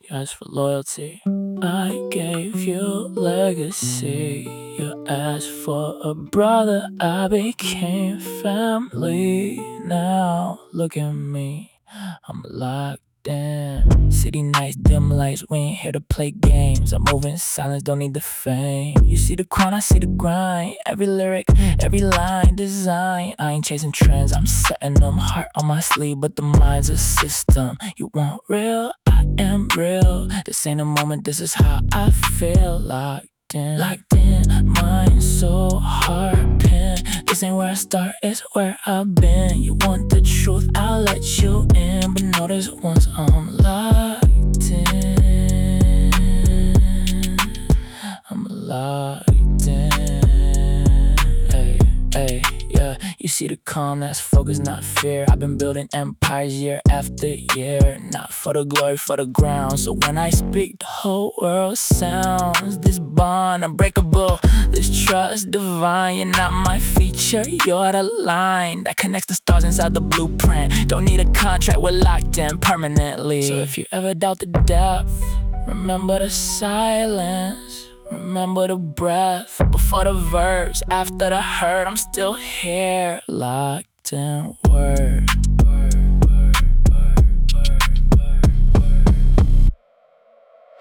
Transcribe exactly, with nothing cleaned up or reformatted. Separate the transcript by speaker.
Speaker 1: You asked for loyalty, I gave you legacy. You asked for a brother, I became family. Now look at me, I'm locked in. City nights, dim lights, we ain't here to play games. I'm moving in silence, don't need the fame. You see the crown, I see the grind. Every lyric, every line, design. I ain't chasing trends, I'm setting them. Heart on my sleeve, but the mind's a system. You want real? I am real. This ain't a moment, this is how I feel. Locked in, locked in, mind, soul, heart, pen. This ain't where I start, it's where I've been. You want the truth, I'll let you in. But notice once I'm locked in, I'm locked in. Hey, hey, yeah. You see the calm, that's focus, not fear. I've been building empires year after year. Not for the glory, for the ground. So when I speak, the whole world sounds. This bond unbreakable, this trust divine. You're not my feature, you're the line that connects the stars inside the blueprint. Don't need a contract, we're locked in permanently. So if you ever doubt the depth, remember the silence. Remember the breath before the verse, after the hurt. I'm still here, locked in word.